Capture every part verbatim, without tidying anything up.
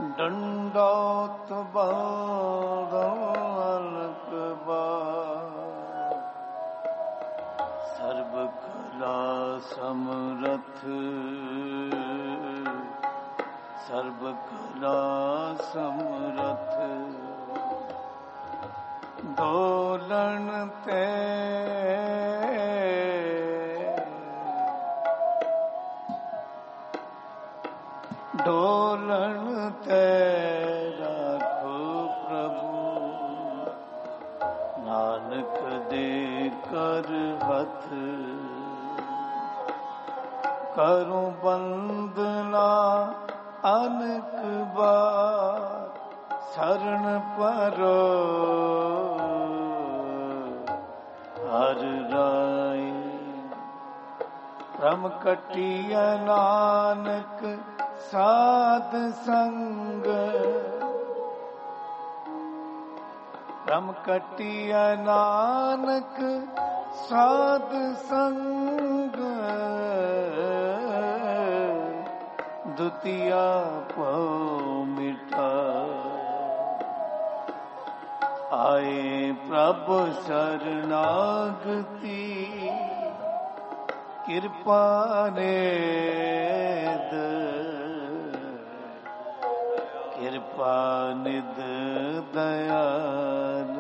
दंडौत बालक बार सर्व कला समरथ सर्व कला समरथ दोलन ते डोलन ते राखो प्रभु नानक दे कर हथ करूं बंदना अनक बार शरण परो हर राय प्रम कटिया नानक साध संग प्रम कटिया नानक साध संग दुतिया पौ मिटा आए प्रभु शरणागति कृपा ने कृपा निध दयाल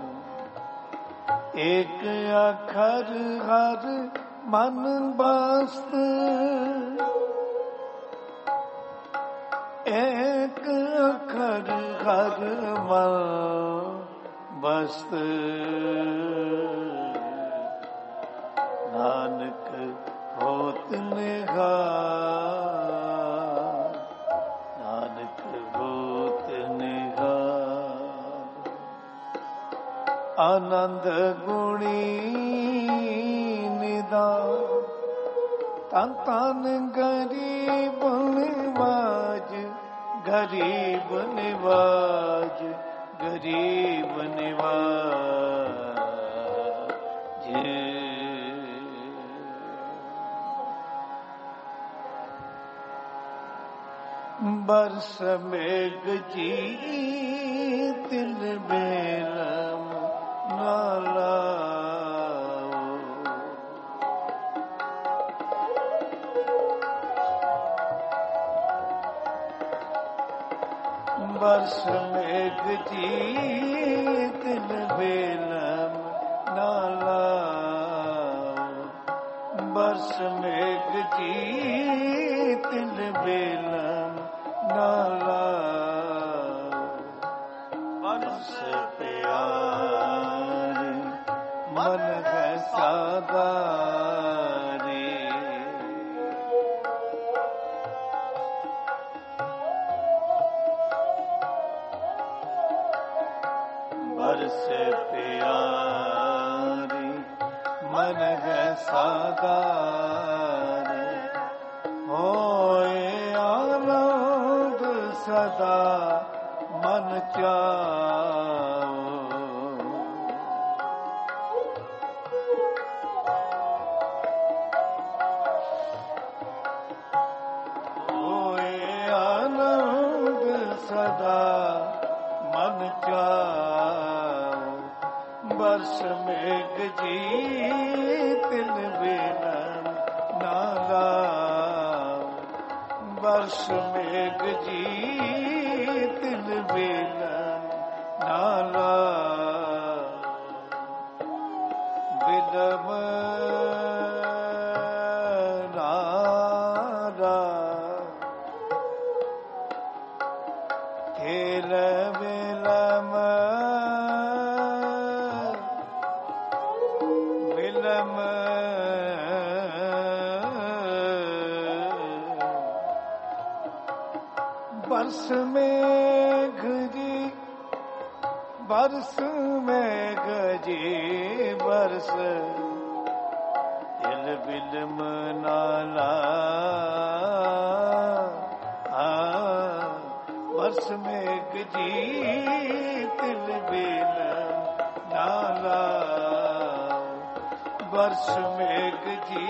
एक अखर हर मन बस्त एक अखर हर मन बस्त नानक होत निहार नानक होत निहार आनंद गुणी निदान तन तन गरीब निवाज गरीब निवाज गरीब निवाज बरस मेघ जी तिल बेलम नाला बरस मेघ जी तिल बेलम नाला बरस मेघ जी तिल बेलम नाला बरस प्यारे मन है सादारे बरस प्यारे मन है सादारे होए आनंद सदा मन चाओ होए आनंद सदा मन चाओ बरस मेघ जी तिल बेलन नाला बरस मेघ जी तिल बेलन नाला बिलम नारा खेल बिलम बिलम बरस मेघ जी बरस मेघ जी बरस तिल बिलम नाला बरस मेघ जी तिल बिलम नाला बरस मेघ जी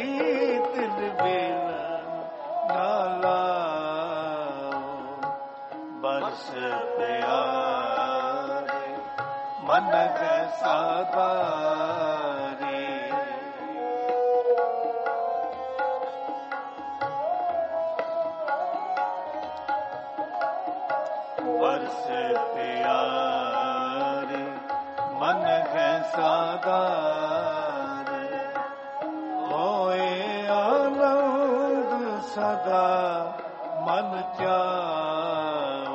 तिल बिलम नाला सदा मन चाओ।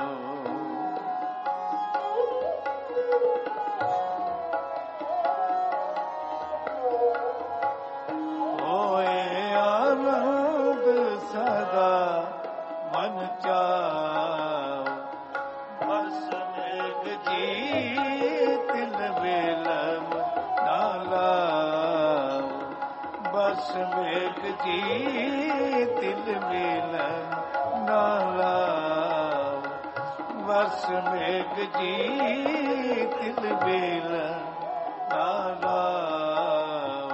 होए आनंद सदा मन चाओ। बस मेघ जी तिल बेलम ना लाओ। बस मेघ जी तिल बेलम ना लाओ। बस मेघ जी तिल बेलम ना लाओ।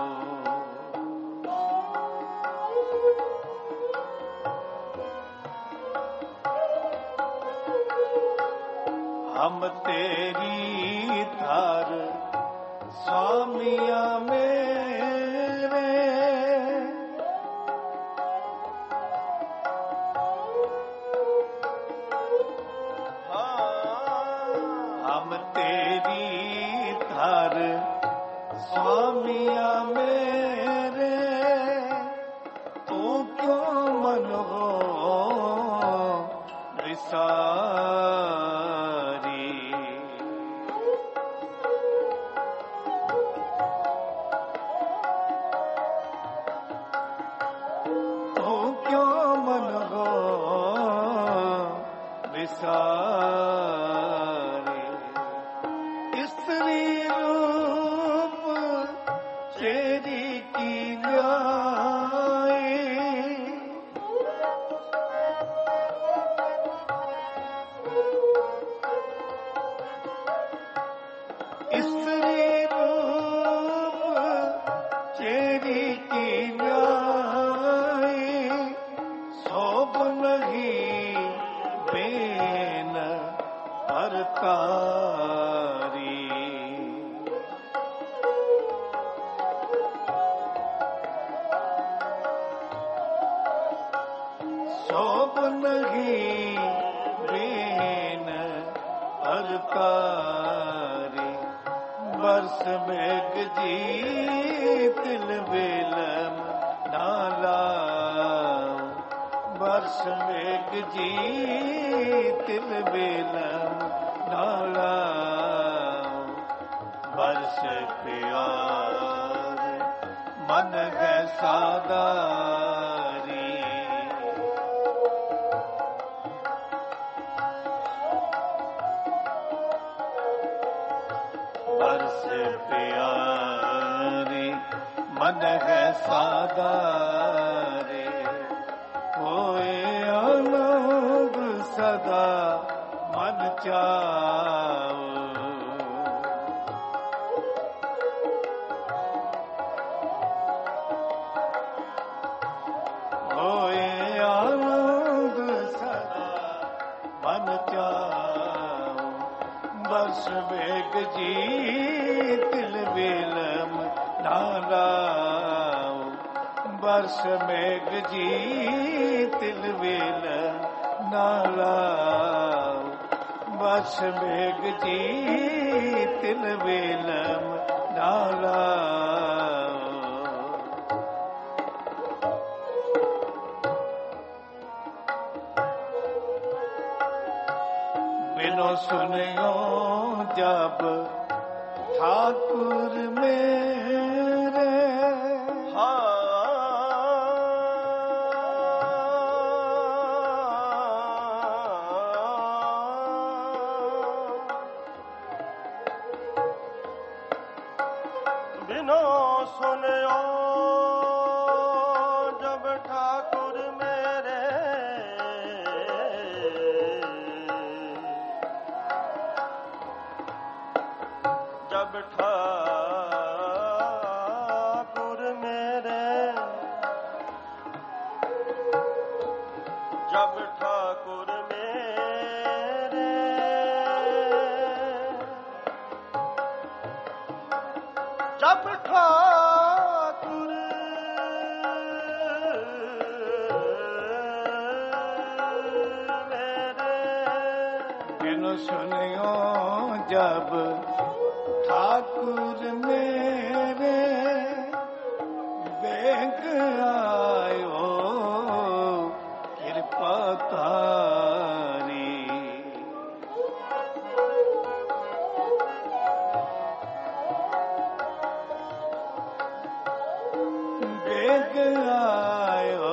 हम तेरी धार स्वामिया मेरे। हम तेरी धार स्वामिया मेरे। तू क्यों मन हो विसारी। तू क्यों मन हो विसारी। स्त्री रूप चेरी की न्याय। स्त्री रूप चेरी की न्याय। शोभ नहीं बेन हरतारी। शोभ नहीं बेन हरतारी। बरस मेघ जी तिल बेलम ना लाओ। बरस मेघ जी तिल बेलम ना लाओ। बरस प्यार मन है सादारी। बरस प्यारी मन है सादारी। होए आनंद सदा मन चाओ। होए आनंद सदा मन चाओ। बस मेघ जी तिल बेलम ना लाओ। बरस मेघ जी तिल बेलम ना लाओ। बरस मेघ जी तिल बेलम ना लाओ। बिनो सुनियो जब ठाकुर मेरे। बिनो सुनियो जब ठाकुर मेरे। जब ठाकुर मेरे। जब ठाकुर मेरे। जब ठाकुर मेरे। बिनु सुनियो जब ठाकुर मेरे। बेग आयो बेग आयो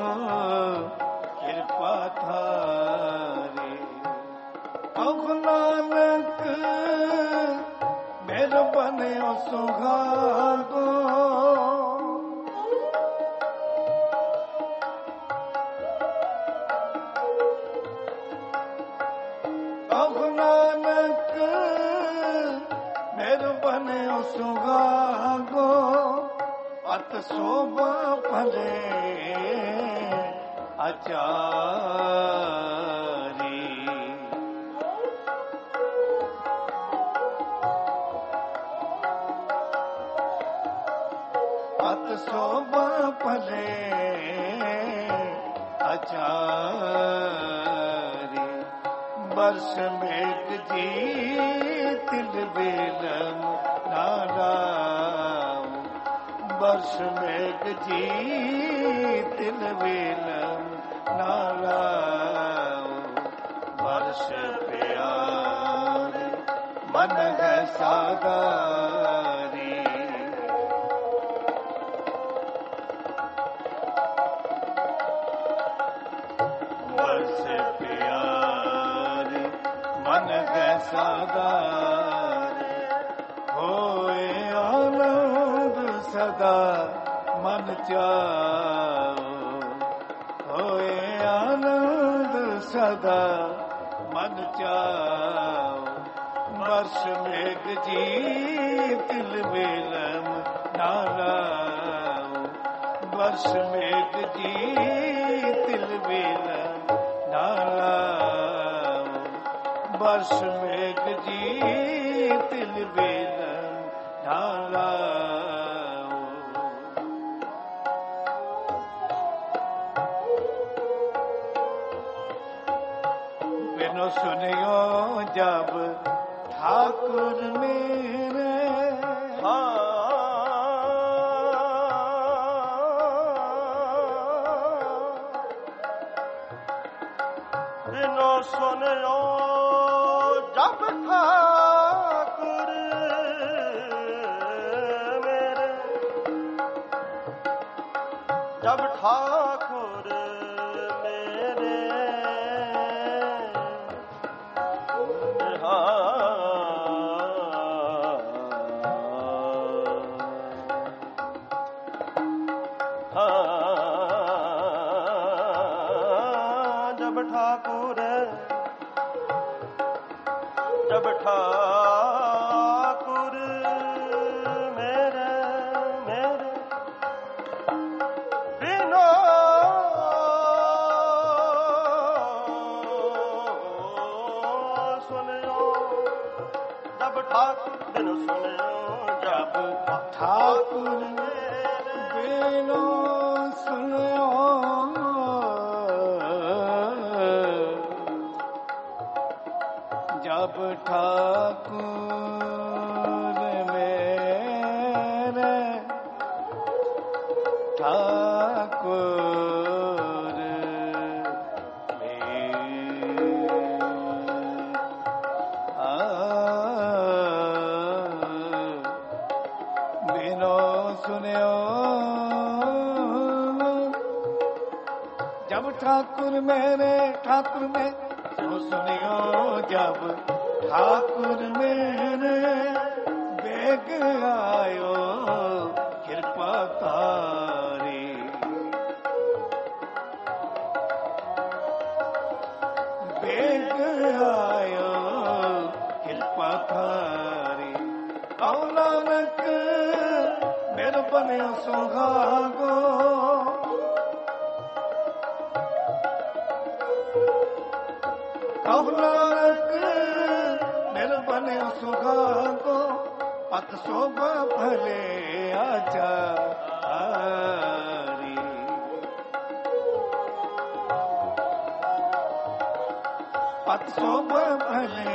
कृपा थारी। औख नानक मेरे बनियो सुहागो। औख नानक मेरे बनियो सुहागो। अत शोभा भले आचारी। अत शोभा भले आचारी। वर्ष मेघ जी तिल बेलम नाराम। वर्ष मेघ जी तिल बेलम नाराम। वर्ष प्यार मन है सागारी। वर्ष प्यार मन है सागारी। होए आनंद सदा मन चाओ। होए आनंद सदा मन चाओ। वर्ष मेघ जी तिल बेलम नाराओ। वर्ष मेघ जी तिल बेलम नाराओ। वर्ष मेघ जी तिल बेलम नाराओ। बिनु सुनियो जब ठाकुर मेरे। हाँ बिनो सुनियो जब ठाकुर मेरे। जब ठाकुर मेरे ठाकुर जब ठाकुर मेरे मेरे बिनो सुनियो। जब ठाकुर बिनो सुनियो जब ठाकुर बिनु सुनियो। जब ठाकुर मेरे ठाकुर मेरे आ बिनो सुनियो। जब ठाकुर मेरे ठाकुर में सुनियो। जब ठाकुर मेरे बेग आयो कृपा तारी। बेग आयो कृपा थारी। औ नानक मेरे बनियो सुहागो। औ नानक मेरे बनियो सुहागो। अत शोभा भले आचारी। अत शोभा भले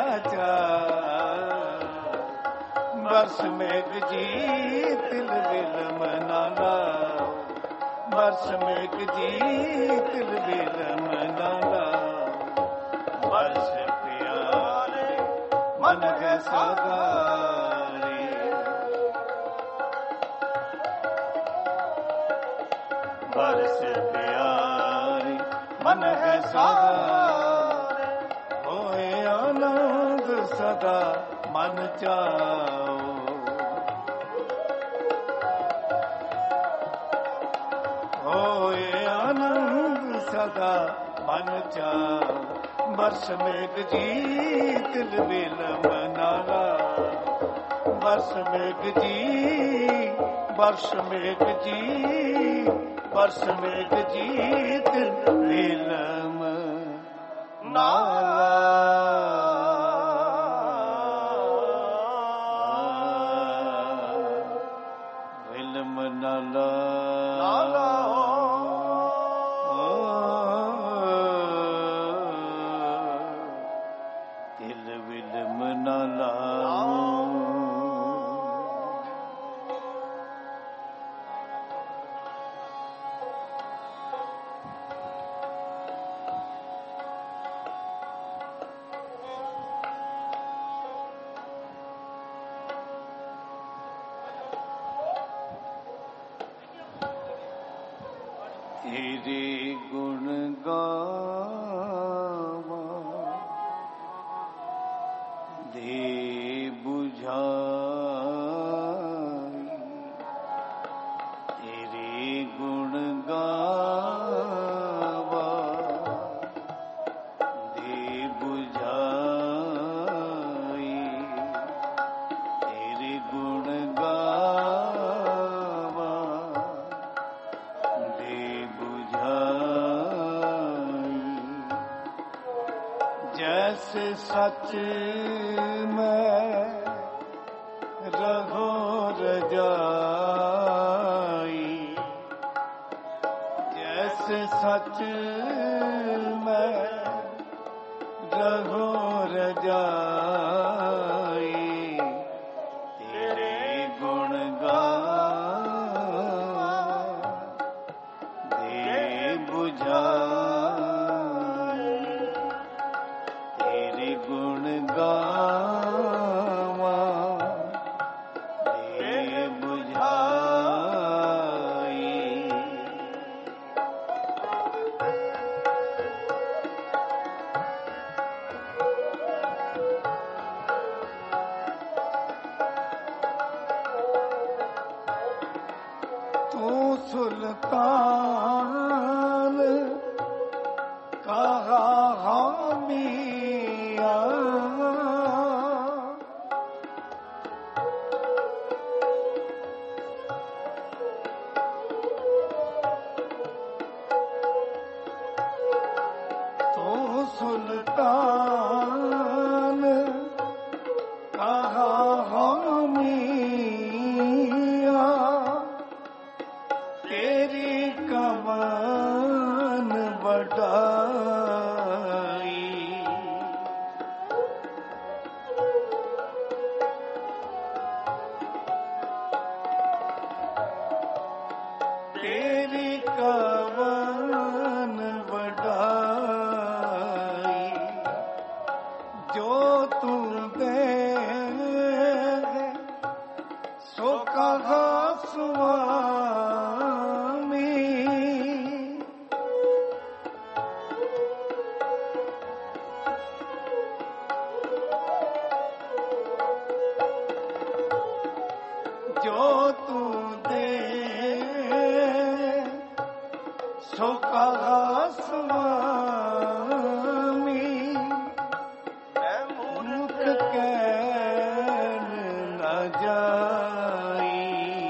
आचारी। वर्ष मेघ जी तिल बिलम नालाओ। वर्ष मेघ जी तिल बिलम नालाओ। वर्ष प्यारे मन है सागारी। बरस प्यारी मन है सारे होए आनंद सदा मन चाओ होए आनंद सदा मन चाओ बरस मेघ जी तिल बिल मनाला बरस मेघ जी बरस मेघ जी बरस मेघ जी तिल बिल मनाला बिल मनाला तेरे गुण गावा दे बुझाई तेरे गुण गावा दे बुझाई तेरे गुण गावा दे जैसे सच में रहो रजाई जैसे सच में रहो रजाई तेरे गुण गावा दे बुझाई तेरे गुण गावा दे बुझाई तू सुल्तान कहा हामिया तो सुल्तान कहा हामिया तेरी कमान बढ़ाई तेरी कमान बढ़ाई जो तू दे सो कहा स्वामी जो तू दे सो कहा स्वामी मैं मूर्ख कहन न जाई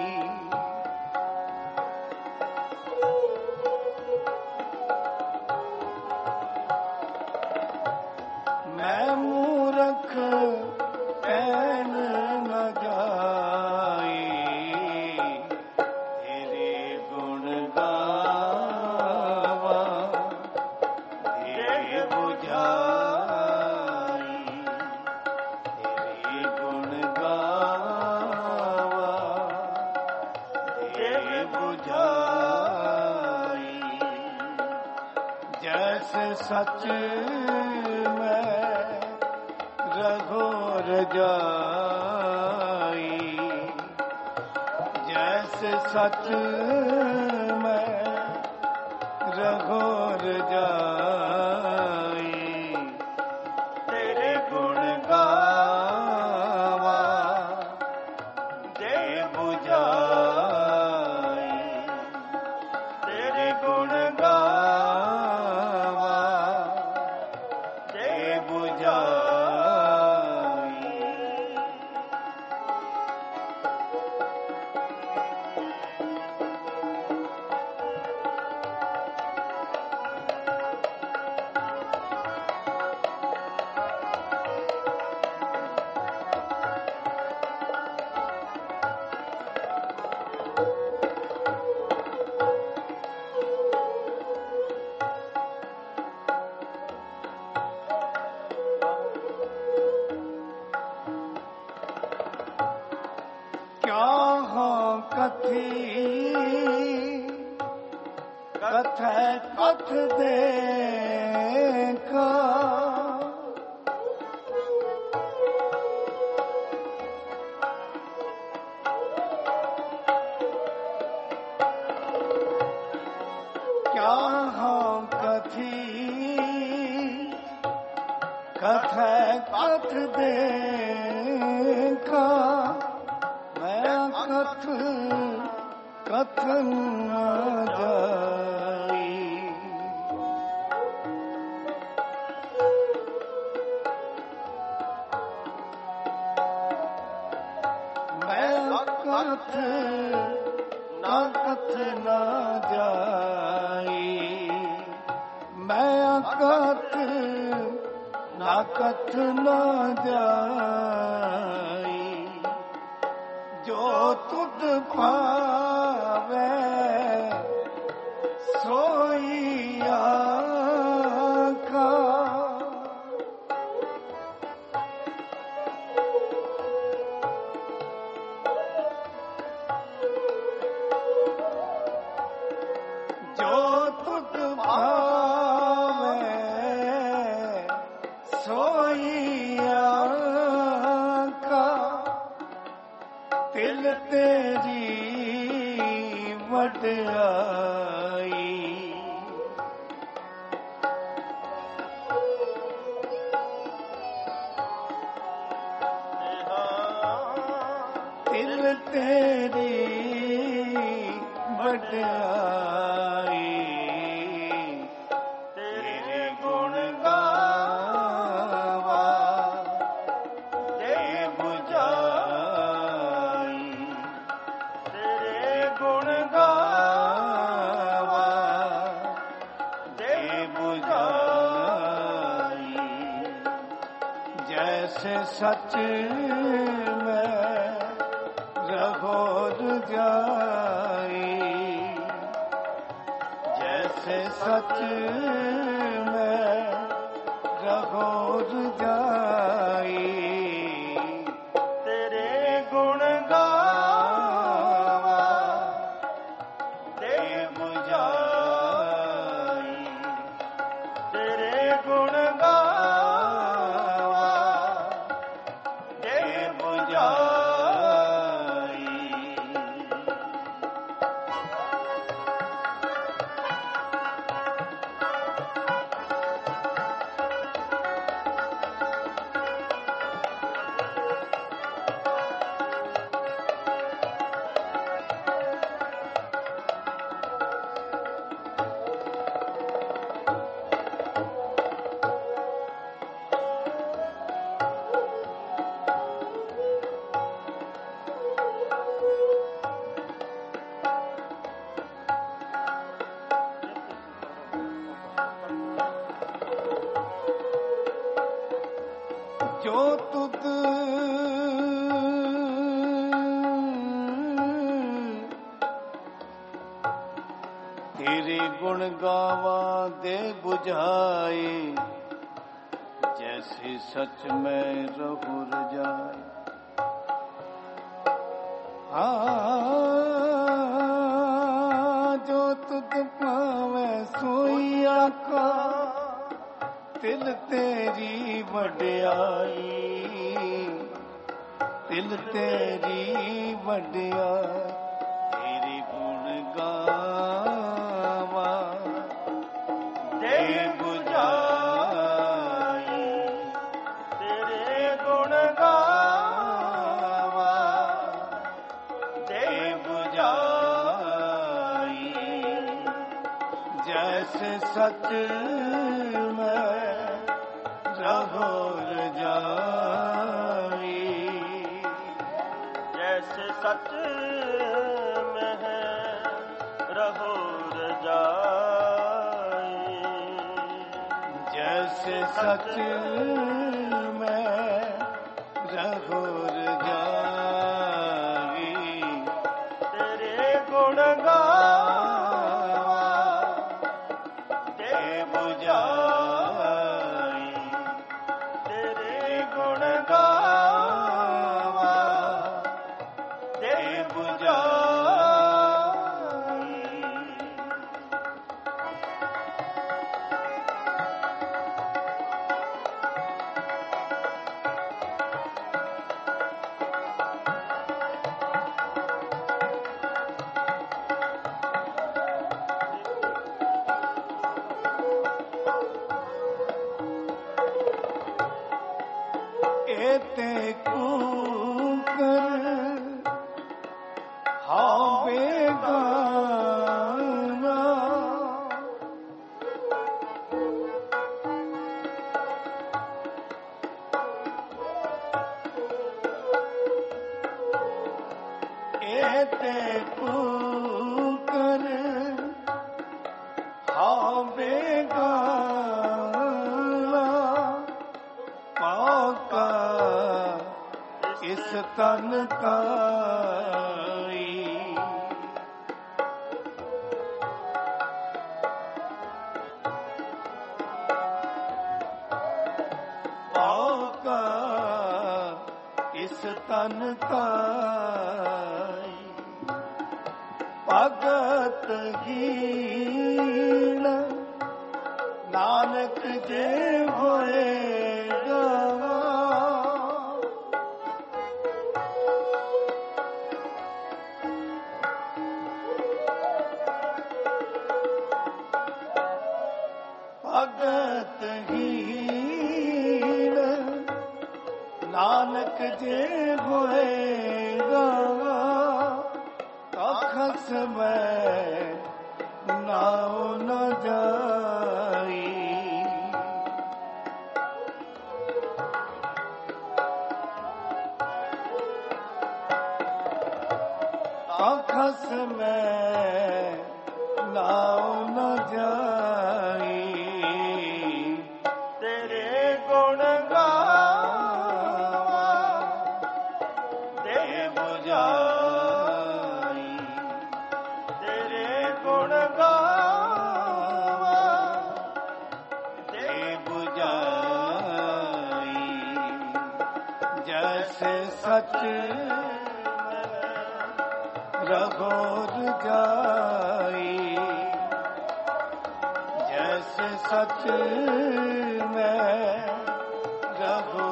मैं मूर्ख कहन न जाई तेरे गुण गावा दे बुझाई तेरे गुण गावा दे बुझाई जैसे सच में रहो रजाई जैसे सच में तेरे गुण गावा दे बुझाई। कथ कथ देखा क्या हम कथी कथ कथ देखा मैं कथ कथन न जाई। मैं कथ न कथ न जाई। मैं कथ न कथ न जाई। जो तुद पावे सोई आका। जो तुद पावे सोई आका। तिल तेरी वड्याई। तिल तेरी वड्याई। तेरे गुण गावा दे बुझाई। तेरे गुण गावा दे बुझाई। जैसे सच में रहोर जाई। जैसे सच में रहोर जाई। तेरे गुण गावा दे बुझाई। तेरे गुण गावा दे बुझाई। जो तुद तेरे गुण गावा दे बुझाए। जैसे सच में रहुर जाए। हाँ जो तुद पावे सोई आका। तिल तेरी वड्याई। तिल तेरी वड्याई। तेरे गुण गावा दे बुझाई। तेरे गुण गावा दे बुझाई। जैसे सच में रहो रजाई, जैसे सच में है रहो रजाई, जैसे सच में रहो रजाई, तेरे गुण गावा दे बुझाई, तेरे गुण गावा दे बुझाई। एते कूकर हाँ बेगाना, एते कूकर हाँ बेगाना, पाका इस तन काई, पाका इस तन काई, भगत हीन नानक जे होएगा, भगत हीन नानक जे होएगा, अखस में नाव न जाई, अखस में नाव न जाई, तेरे गुण गावा दे बुझाई, तेरे गुण गावा दे बुझाई, जैसे सच रहो रजाई, जैसे सच में रहो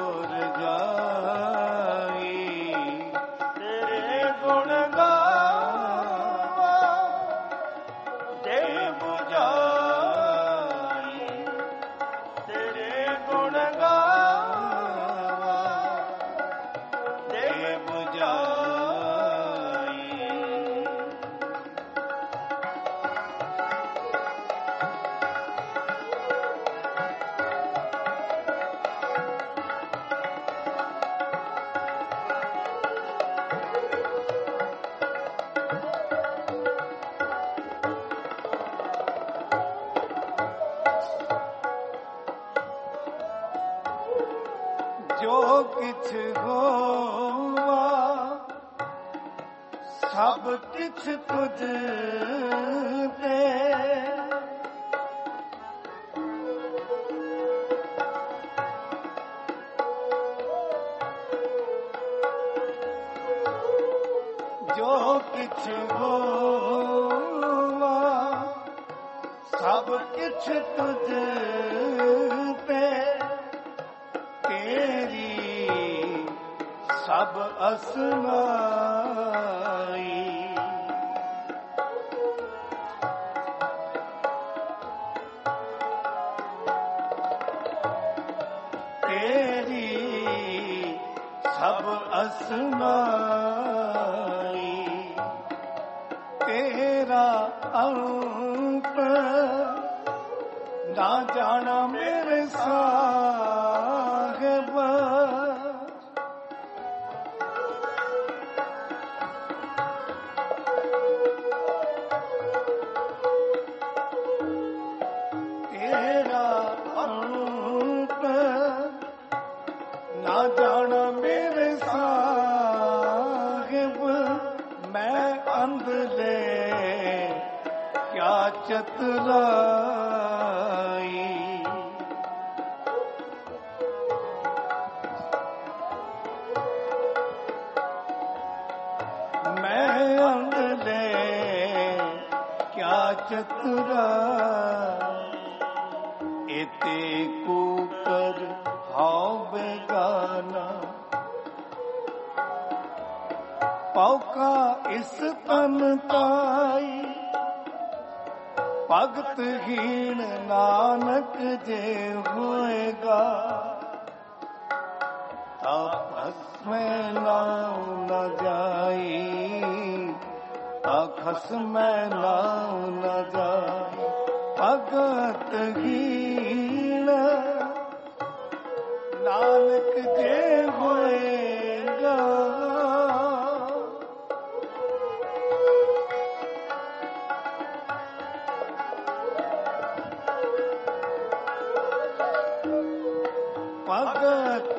रजाई, तेरे गुण गावा दे बुझाई, तेरे गुण गावा दे बुझाई। जो किछ होवा सब किछ तुझ ते, जो किछ होवा सब किछ तुझ ते, तेरी सब असनाई, तेरी सब असनाई, तेरा अंत ना जाना मेरे साहिब। तेरा अंत ना जाना मेरे साहिब। मैं अंधले क्या चतुराई। मैं अंधले क्या चतुराई। एते कुकर हाउ बेगाना पौका इस तन ताई। भगत हीन नानक जे होएगा आपस में नाम न जाई। आखस में नाम न जाई। भगत हीन नानक जे होएगा। भगत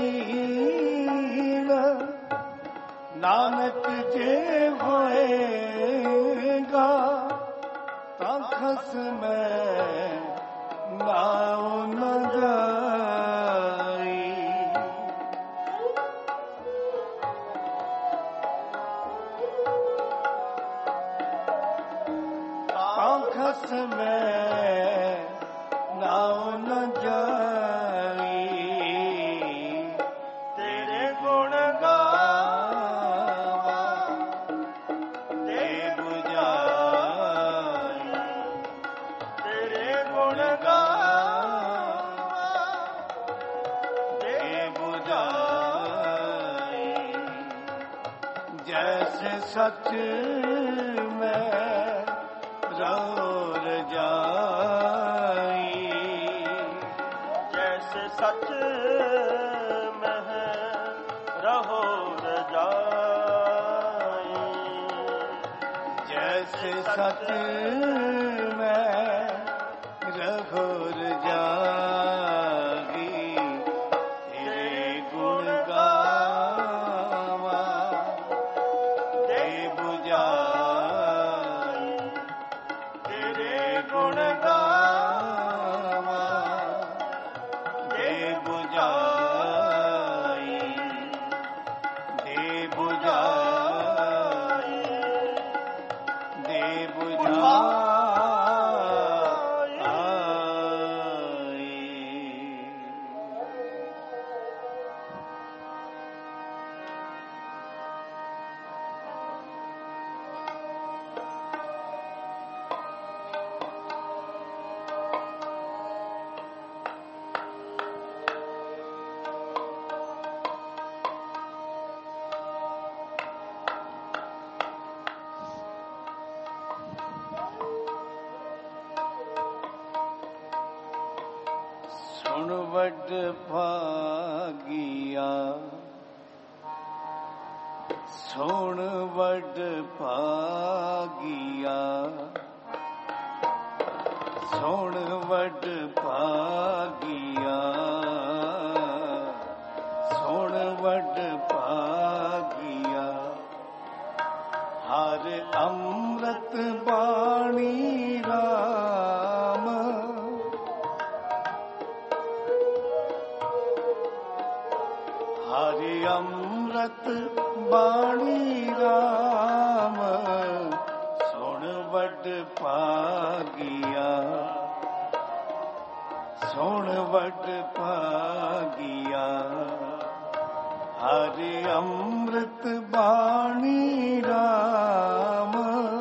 हीन नानक जे होएगा। तखस में नाव न जाई। तखस में नाव न जाई। तेरे गुण गावा देव जाई। तेरे गुण गावा देव जाई। जैसे सच में रौर जाई। जैसे सच में रहो रजाई। जैसे सच में रहो रजाई। तेरे गुण गावा देव जाई। तेरे गुण गावा देव जाई। देव जाई। देव जाई। सुन वड भागिया। सुन वड भागिया। सुन वड भागिया। सुन वड भागिया। हर अमृत बाणी राम। हरि अमृत बाणी राम। सुन वड भागिया। सुन वड भागिया। हरि अमृत बाणी राम।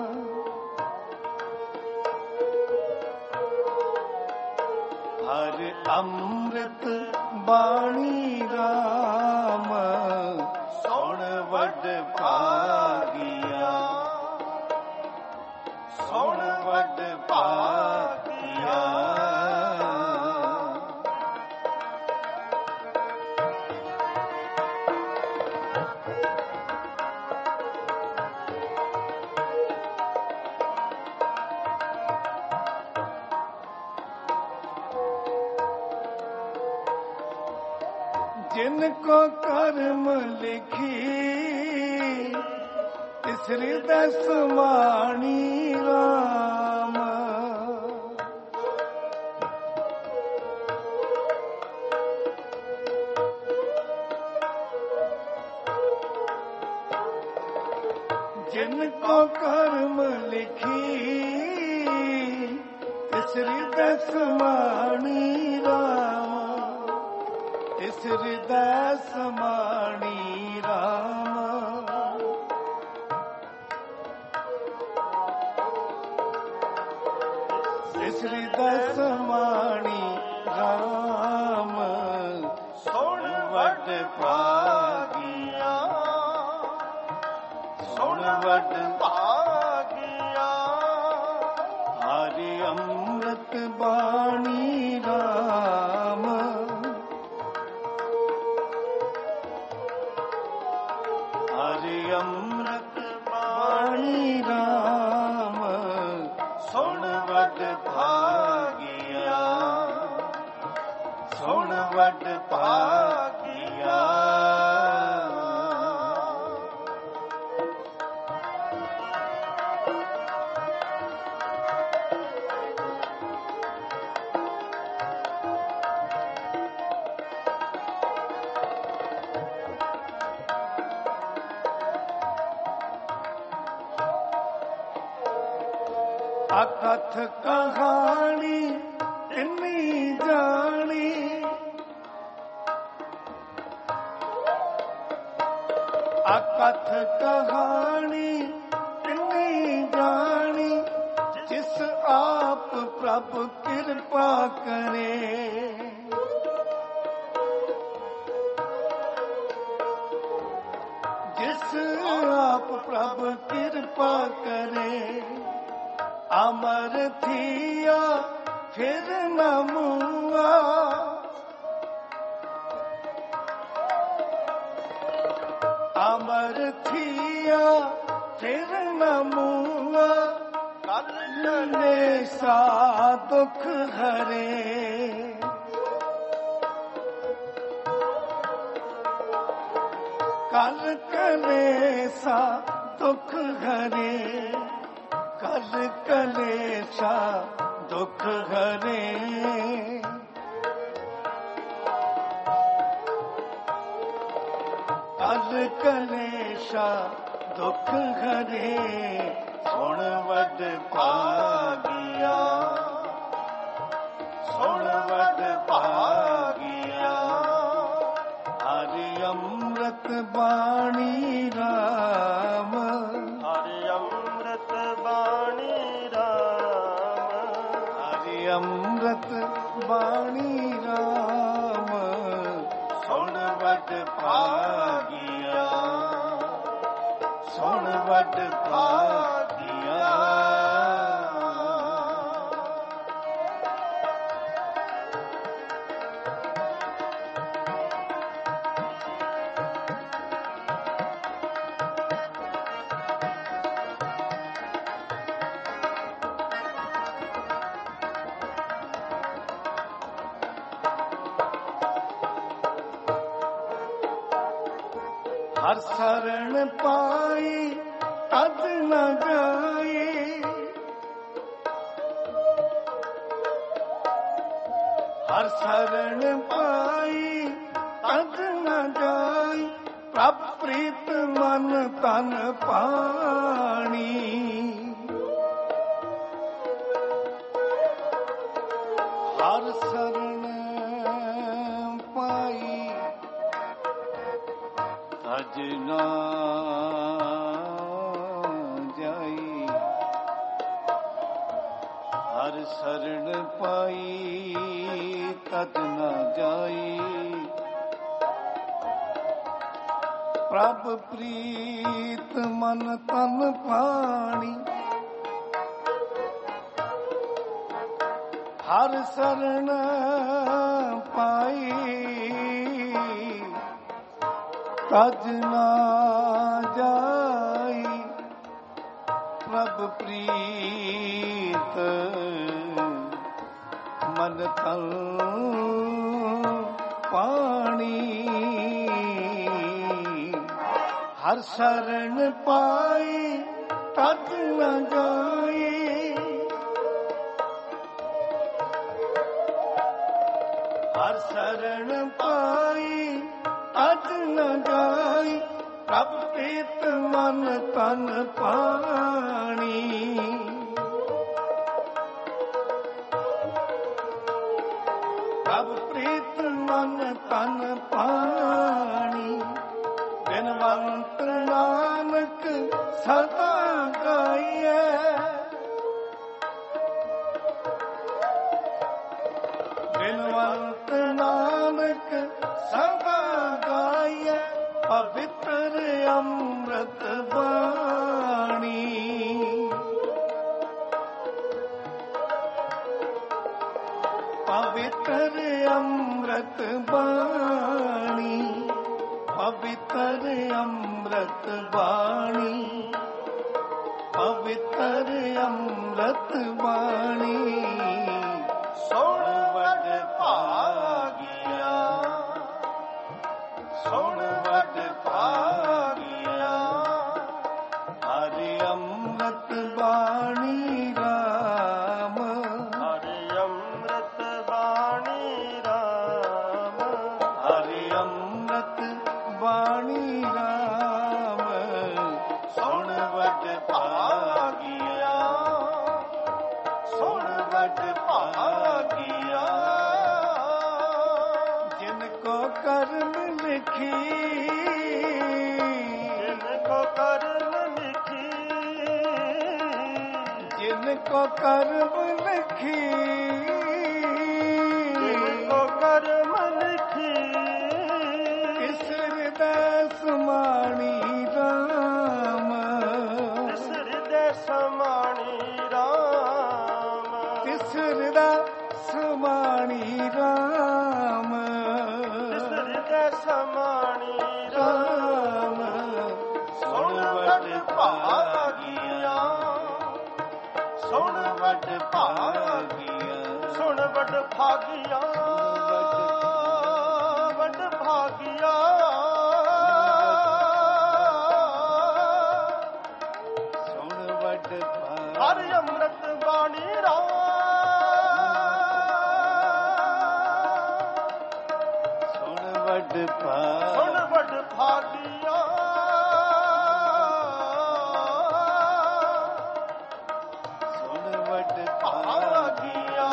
हरि अमृत बाणी राम। सुन वड भागिया। सुन ਵੱਡ ਭਾਗਿਆ। जिन को कर्म लिखी तिस हृदय समाणी राम। जिनको कर्म लिखी तिस हृदय समाणी राम। तिस हृदय समाणी राम। तिस हृदय समाणी राम। ਸੁਣ ਵੱਡ ਭਾਗਿਆ, ਸੁਣ ਵੱਡ ਭਾਗਿਆ। ਹਰਿ ਅੰਮ੍ਰਿਤ ਬਾਣੀ ਰਾਮ। ਹਰਿ ਅੰਮ੍ਰਿਤ ਬਾਣੀ ਰਾਮ। ਸੁਣ ਵੱਡ ਭਾਗਿਆ, ਸੁਣ ਵੱਡ ਭਾਗਿਆ। ਅਕਥ ਕਹਾਣੀ ਕਿੰਨੀ ਜਾਣੀ। ਅਕਥ ਕਹਾਣੀ ਕਿੰਨੀ ਜਾਣੀ। ਜਿਸ ਆਪ ਪ੍ਰਭ ਕਿਰਪਾ ਕਰੇ। ਜਿਸ ਆਪ ਪ੍ਰਭ ਕਿਰਪਾ ਕਰੇ। ਅਮਰ ਥੀਆ ਫਿਰ ਨ ਮੂਆ। ਅਮਰ ਥੀਆ ਫਿਰ ਨ ਮੂਆ। ਕਲ ਕਲੇਸਾ ਦੁਖ ਹਰੇ। ਕਲ ਕਲੇਸਾ ਦੁਖ ਹਰੇ। ਕਲ ਕਲੇਸਾ ਦੁਖ ਹਰੇ। ਕਲ ਕਲੇਸਾ ਦੁਖ ਹਰੇ। ਸੁਣ ਵੱਡ ਭਾਗਿਆ, ਸੁਣ ਵੱਡ ਭਾਗਿਆ। ਹਰਿ ਅੰਮ੍ਰਿਤ ਬਾਣੀ ਰਾਮ। ਹਰਿ ਅੰਮ੍ਰਿਤ ਬਾਣੀ ਰਾਮ। ਹਰਿ ਅੰਮ੍ਰਿਤ ਬਾਣੀ ਰਾਮ। ਸੁਣ ਵੱਡ ਭਾਗਿਆ, ਸੁਣ ਵੱਡ ਭਾਗਿਆ। ਹਰ ਸਰਣ ਪਾਈ ਤਦ ਨ ਜਾਈ। ਹਰ ਸਰਣ ਪਾਈ ਤਦ ਨ ਜਾਈ। ਪ੍ਰਭ ਪ੍ਰੀਤ ਮਨ ਤਨ ਪਾਣੀ। ਹਰ ਸਰਣ ਪਾਈ ਤਜ ਨ ਜਾਈ। ਹਰ ਸਰਣ ਪਾਈ ਤਜ ਨ ਜਾਈ। ਪ੍ਰਭ ਪ੍ਰੀਤ ਮਨ ਤਨ ਪਾਣੀ। ਹਰ ਸਰਣ ਪਾਈ ਤਜ ਨਾ ਜਾਈ ਪ੍ਰਭ ਪ੍ਰੀਤ ਮਨ ਤਨ ਪਾਣੀ ਹਰ ਸਰਣ ਪਾਈ ਤਜ ਨਾ ਜਾਈ ਹਰ ਸਰਣ ਪਾਈ ਤਜ ਨਾ ਜਾਈ ਪ੍ਰਭ ਪ੍ਰੀਤ ਮਨ ਤਨ ਪਾਣੀ ਪ੍ਰਭ ਪ੍ਰੀਤ ਮਨ ਤਨ ਪਾਣੀ ਬਿਨਵੰਤ ਨਾਨਕ ਸਦਾ ਗਾਈਐ ਬਿਨਵੰਤ ਨਾਨਕ ਸਦਾ ਗਾਈਐ ਪਵਿੱਤਰ ਅੰਮ੍ਰਿਤ ਬਾਣੀ ਪਵਿੱਤਰ ਅੰਮ੍ਰਿਤ ਬਾਣੀ ਪਵਿੱਤਰ ਅੰਮ੍ਰਿਤ ਬਾਣੀ ਪਵਿੱਤਰ ਅੰਮ੍ਰਿਤ ਬਾਣੀ ਸੁਣ ਵਡ ਭਾਗਿਆ ਸੁਣ ਵਡ ਭਾਗਿਆ ਹਰਿ ਅੰਮ੍ਰਿਤ ਬਾਣੀ ਰਾਮ ਹਰਿ ਅੰਮ੍ਰਿਤ ਬਾਣੀ ਰਾਮ ਹਰਿ ਅੰਮ੍ਰਿਤ ਬਾਣੀ ਰਾਮ ਸੁਣ ਵਡ ਭਾਗਿਆ ਸੁਣ ਵਡ ਭਾਗਿਆ ਜਿਨ ਕੋ ਕਰਮ ਲਿਖੀ ਜਿਨ ਕੋ ਕਰਮ ਲਿਖੀ ਜਿਨ ਕੋ ਕਰਮ ਲਿਖੀ ਜਿਨ ਕੋ ਕਰਮ ਲਿਖੀ ਇਸ ਹਿਰਦੈ ਸਮਾਣੀ ਰਾਮ ਤਿਸ ਹਿਰਦੈ ਸਮਾਣੀ ਰਾਮ ਤਿਸ ਹਿਰਦੈ ਸਮਾਣੀ ਰਾਮ ਤਿਸ ਹਿਰਦੈ ਸਮਾਣੀ ਰਾਮ ਰਾਮ ਸੁਣ ਵਡ ਭਾਗਿਆ ਸੁਣ ਵਡ ਭਾਗਿਆ ਸੁਣ ਵਡ ਭਾਗਿਆ ਵਡ ਭਾਗਿਆ ਸੁਣ ਵਡ ਹਰ ਅੰਮ੍ਰਿਤ ਬਾਣੀ ਰਾਮ ਸੁਣ ਵਡ ਪਾ ਸੁਣ ਵਡ ਭਾਗਿਆ ਸੁਣ ਵਡ ਪਾ ਭਾਗਿਆ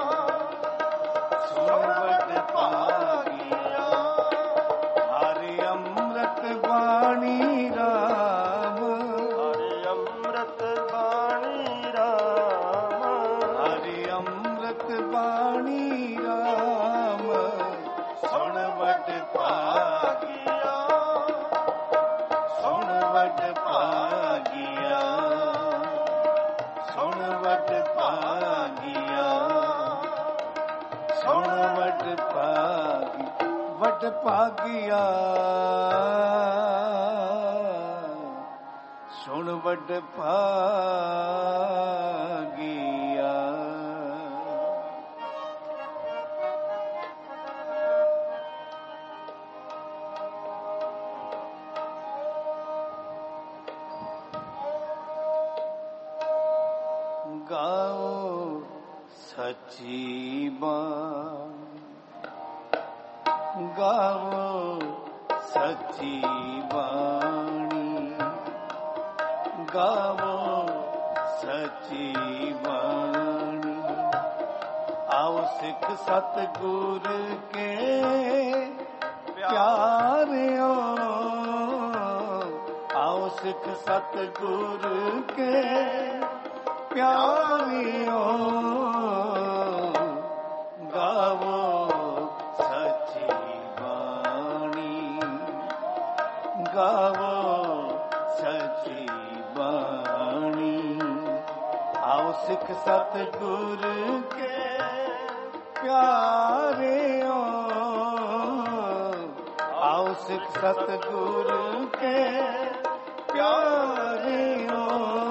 ਸੁਣ ਵਡ ਭਾਗਿਆ ਹਰਿ ਅੰਮ੍ਰਿਤ ਬਾਣੀ ਰਾਮ ਹਰਿ ਅੰਮ੍ਰਿਤ ਬਾਣੀ ਰਾਮ ਹਰਿ ਅੰਮ੍ਰਿਤ ਬਾਣੀ ਰਾਮ ਸੁਣ ਵਡ ਭਾਗਿਆ ਸੁਣ ਵਡ ਭਾਗਿਆ ਸੁਣ ਵਡ ਭਾਗਿਆ ਸੁਣ ਵਡ ਭਾਗੀ ਵਡ ਭਾਗਿਆ ਸੁਣ ਵਡ ਭਾਗਿਆ ਗਾਓ ਸੱਚੀ ਬਾਣੀ ਗਾਵੋ ਸੱਚੀ ਬਾਣੀ ਗਾਵੋ ਸੱਚੀ ਬਾਣੀ ਆਓ ਸਿੱਖ ਸਤਿਗੁਰ ਕੇ ਪਿਆਰਿਓ ਆਓ ਸਿੱਖ ਸਤਿਗੁਰ ਕੇ ਪਿਆਰਿਓ ਗਾਵੋ ਸੱਚੀ ਬਾਣੀ ਗਾਵੋ ਸੱਚੀ ਬਾਣੀ ਆਓ ਸਿੱਖ ਸਤਿਗੁਰ ਕੇ प्यारियों, आओ सिख सतगुरु के प्यारियों,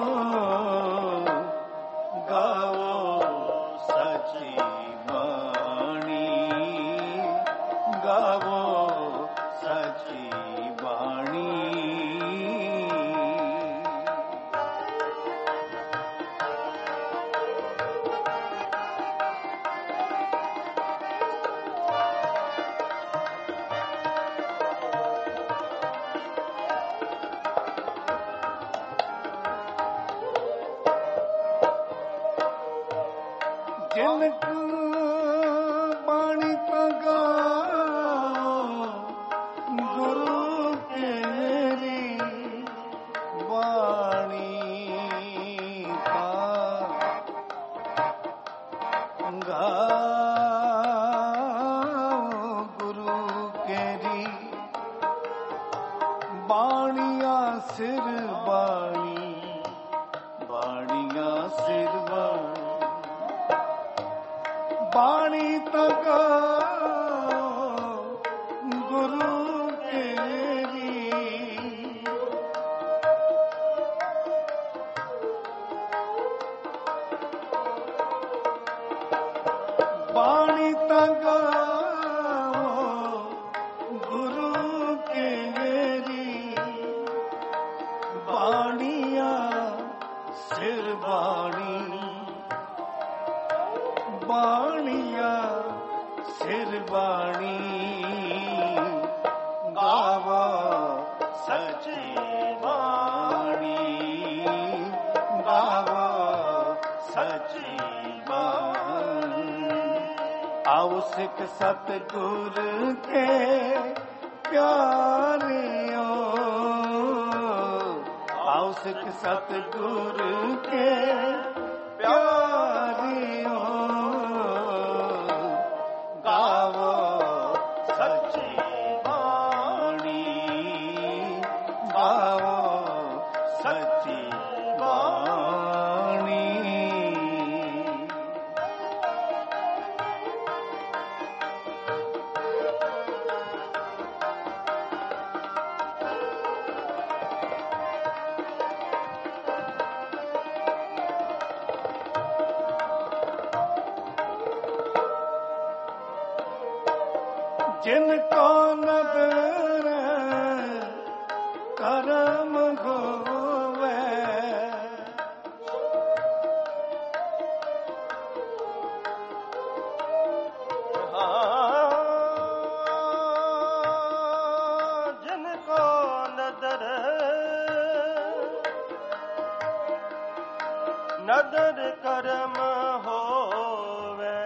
गाओ सच्ची बाणी, गाओ सच्ची बाणी। जिनको बाणी तगा गुरु तेरी बाणी का गुरु केरी बाणिया सिर बाणी, बाणिया सिर बाणी, बाणी तका गुरु तेरी, बाणी तका गुरु तेरी, बाणिया सिर बाणी, बाणिया सिर बाणी, गावा सच्ची बाणी, गावा सच्ची बाणी। आओ सिख सतगुरु के प्यारियों, आओ सिख सतगुरु के प्यारियों, गावो सच्ची बाणी, गावो सच्ची बाणी। जिनको नदर करम होवे, जिनको नदर नदर करम होवे,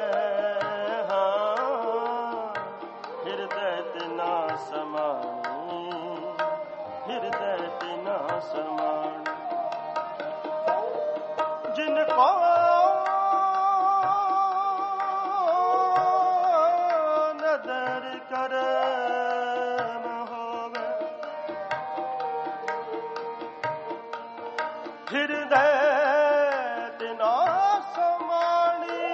हृदय तिना समानी, हृदय तिना समानी। जिनको नदर करम होवे, हृदय तिना समानी,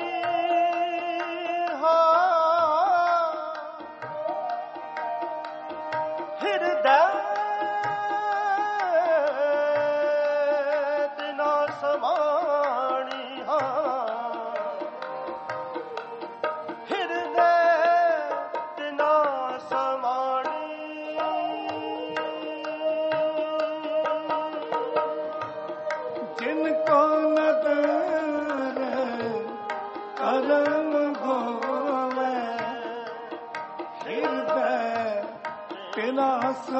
हृदय तिना समानी, हृदय तिना समानी। जिनको नदर करम होवे, हृदय तिना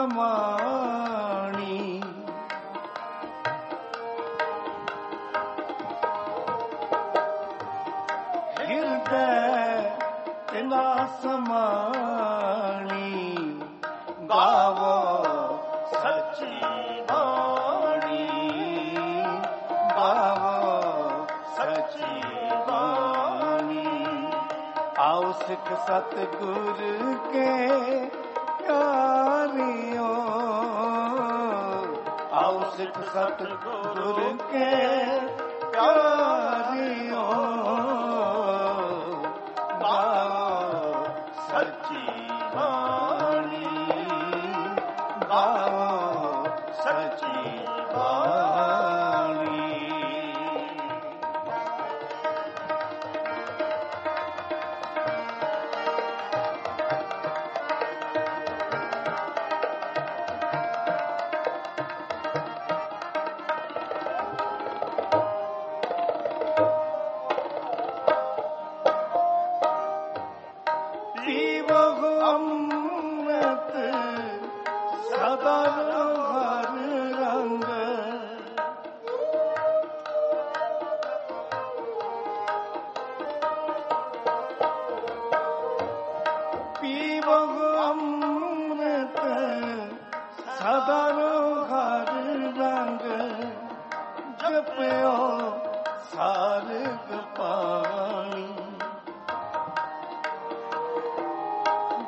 समानी, हृदय तिना समानी, गावो सच्ची बाणी, गावो सच्ची बाणी। आओ सिख सतगुरु के प्यारियों, आओ सिख सतगुरु के प्यारियों,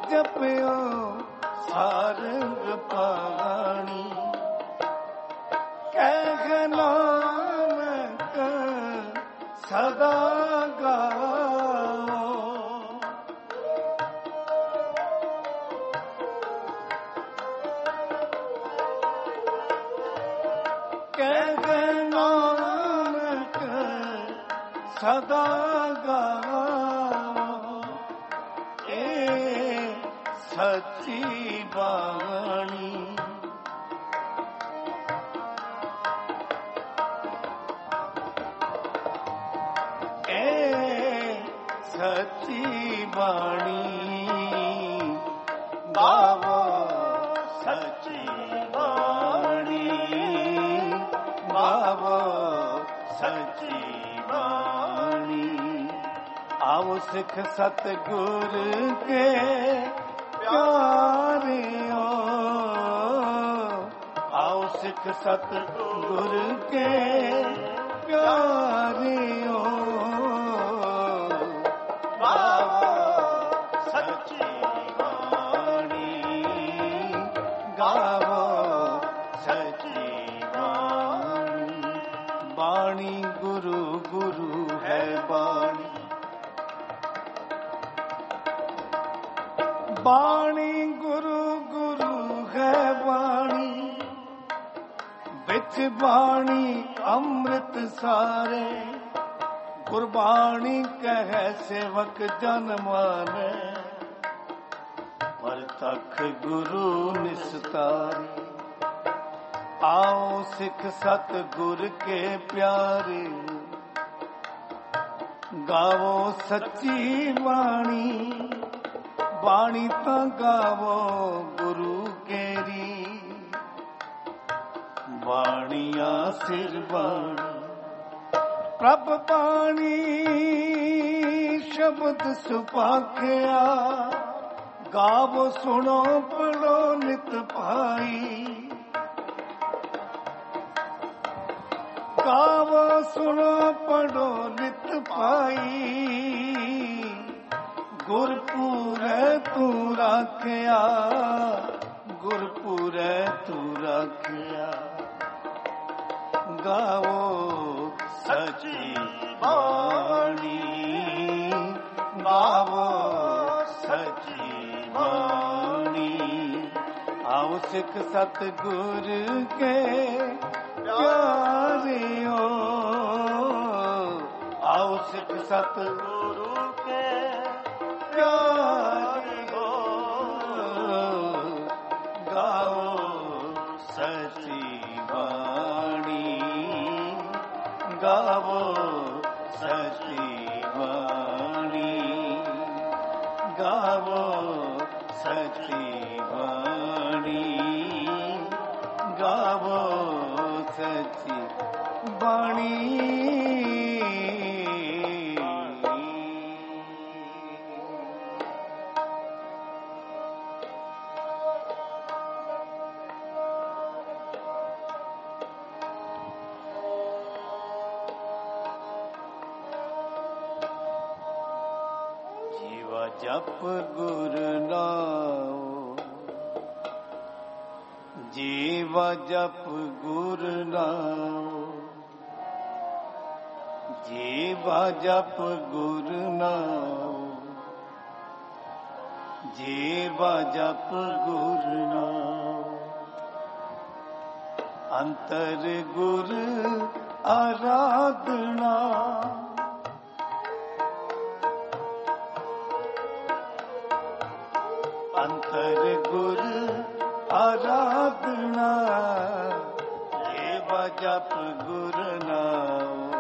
ਜਪਿਓ ਸਾਰੰਗ ਪਾਣੀ ਕਹਿ ਨਾਨਕ ਸਦਾ ਗਾਓ। ਕਹਿ ਨਾਨਕ ਸਦਾ ਗਾਓ ਇਹ ਸੱਚੀ ਬਾਣੀ। ਇਹ ਸੱਚੀ ਬਾਣੀ ਗਾਵੋ ਸੱਚੀ ਬਾਣੀ ਗਾਵੋ ਸੱਚੀ ਬਾਣੀ। ਆਓ ਸਿੱਖ ਸਤਿਗੁਰ ਕੇ ਪਿਆਰਿਓ ਆਓ ਸਿੱਖ ਸਤਿਗੁਰ ਕੇ ਪਿਆਰਿਓ ਗਾਵੋ ਸੱਚੀ ਬਾਣੀ ਗਾਵੋ ਸੱਚੀ ਬਾਣੀ। ਬਾਣੀ ਗੁਰੂ ਗੁਰੂ ਹੈ ਬਾਣੀ ਬਾਣੀ ਗੁਰੂ ਗੁਰੂ ਹੈ ਬਾਣੀ ਵਿੱਚ ਬਾਣੀ ਅੰਮ੍ਰਿਤ ਸਾਰੇ ਗੁਰਬਾਣੀ ਕਹਿ ਸੇਵਕ ਜਨ ਮਾਨੈ ਪਰਤਖ ਗੁਰੂ ਨਿਸਤਾਰੇ। ਆਓ ਸਿੱਖ ਸਤ ਗੁਰ ਕੇ ਪਿਆਰੇ ਗਾਵੋ ਸੱਚੀ ਬਾਣੀ ਬਾਣੀ ਤਾਂ ਗਾਵੋ ਗੁਰੂ ਕੇਰੀ ਬਾਣੀਆਂ ਸਿਰ ਬਾਣੀ ਪ੍ਰਭ ਬਾਣੀ ਸ਼ਬਦ ਸੁਭਾਖਿਆ ਗਾਵੋ ਸੁਣੋ ਪੜੋ ਨਿਤ ਭਾਈ ਗਾਵੋ ਸੁਣੋ ਪੜੋ ਨਿਤ ਭਾਈ ਗੁਰਪੁਰੈ ਤੂੰ ਰਾਖਿਆ ਗੁਰਪੁਰੈ ਤੂੰ ਰਾਖਿਆ ਗਾਵੋ ਸੱਚੀ ਬਾਣੀ ਗਾਵੋ ਸੱਚੀ ਬਾਣੀ। ਆਓ ਸਿੱਖ ਸਤਿਗੁਰ ਕੇ ਪਿਆਰਿਓ ਆਓ ਸਿੱਖ ਸਤਿਗੁਰੂ ਕੇ ਪਿਆਰਿਓ ਗਾਓ ਸੱਚੀ ਬਾਣੀ ਗਾਵੋ ਸੱਚੀ ਬਾਣੀ ਗਾਵੋ ਸੱਚੀ ਬਾਣੀ ਗਾਵੋ ਸੱਚੀ ਬਾਣੀ। ਜਪ ਗੁਰ ਨਾਮ ਜੀਵਾ ਜਪ ਗੁਰ ਨਾਮ ਜੀਵਾ ਜਪ ਗੁਰ ਨਾਮ ਜੀਵਾ ਜਪ ਗੁਰ ਨਾਮ ਅੰਤਰ ਗੁਰ ਆਰਾਧਨਾ ਅੰਤਰ ਗੁਰ ਆਰਾਧਨਾ ਜੀਵਾ ਜਪ ਗੁਰ ਨਾਮ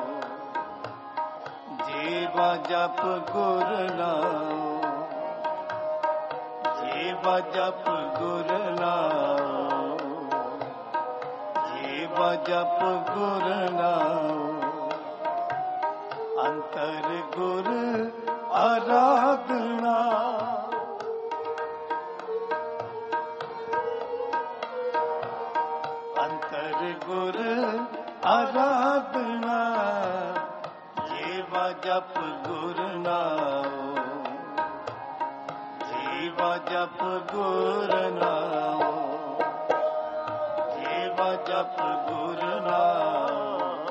ਜੀਵਾ ਜਪ ਗੁਰ ਨਾਮ ਜੀਵਾ ਜਪ ਗੁਰ ਨਾਮ ਜੀਵਾ ਜਪ ਗੁਰ ਨਾਮ ਅੰਤਰ ਗੁਰ ਆਰਾਧਨਾ ਅੰਤਰ ਗੁਰ ਆਰਾਧਨਾ ਜੀਵਾ ਜਪ ਗੁਰ ਨਾਮ ਜੀਵਾ ਜਪ ਗੁਰ ਨਾਮ, ਜੀਵਾ ਜਪ ਗੁਰ ਨਾਮ,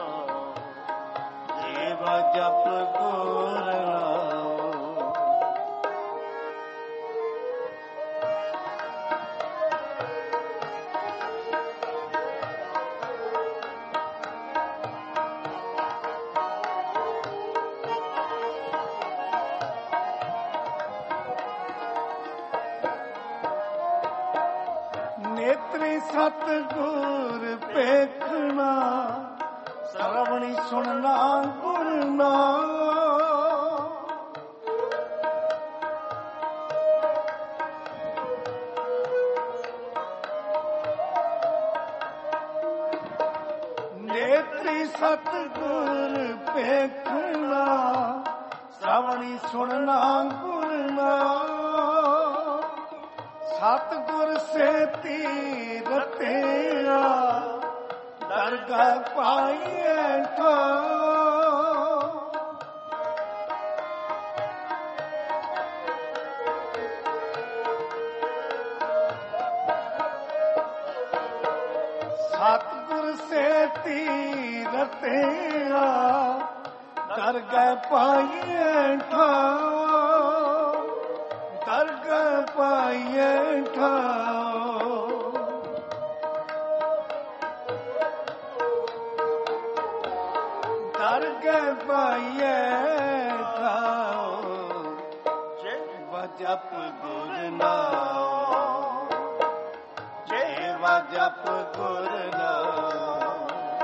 ਜੀਵਾ ਜਪ ਗੁਰ ਨਾਮ। ਨੇਤਰੀ ਸਤਿਗੁਰ ਵੇਖਣਾ, ਸਰਵਣੀ ਸੁਣਨਾ ਗੁਰ ਨਾਮ। ਨੇਤਰੀ ਸਤਿਗੁਰ ਵੇਖਣਾ, ਸਰਵਣੀ ਸੁਣਨਾ ਗੁਰ ਨਾਮ। ਸਤਿਗੁਰ ਸੇਤੀ ਰਤਿਆ, ਦਰਗਾਹ ਪਾਈਏ ਠਾਉ। ਸਤਿਗੁਰ ਸੇਤੀ ਰਤਿਆ, ਦਰਗਾਹ ਪਾਈਏ ਠਾਉ। ਦਰਗਾਹ ਪਾਈਏ ਠਾਉ। ਦਰਗਾਹ ਪਾਈਏ ਠਾਉ। ਜੀਵਾ ਜਪ ਗੁਰ ਨਾਮ, ਜੀਵਾ ਜਪ ਗੁਰ ਨਾਮ,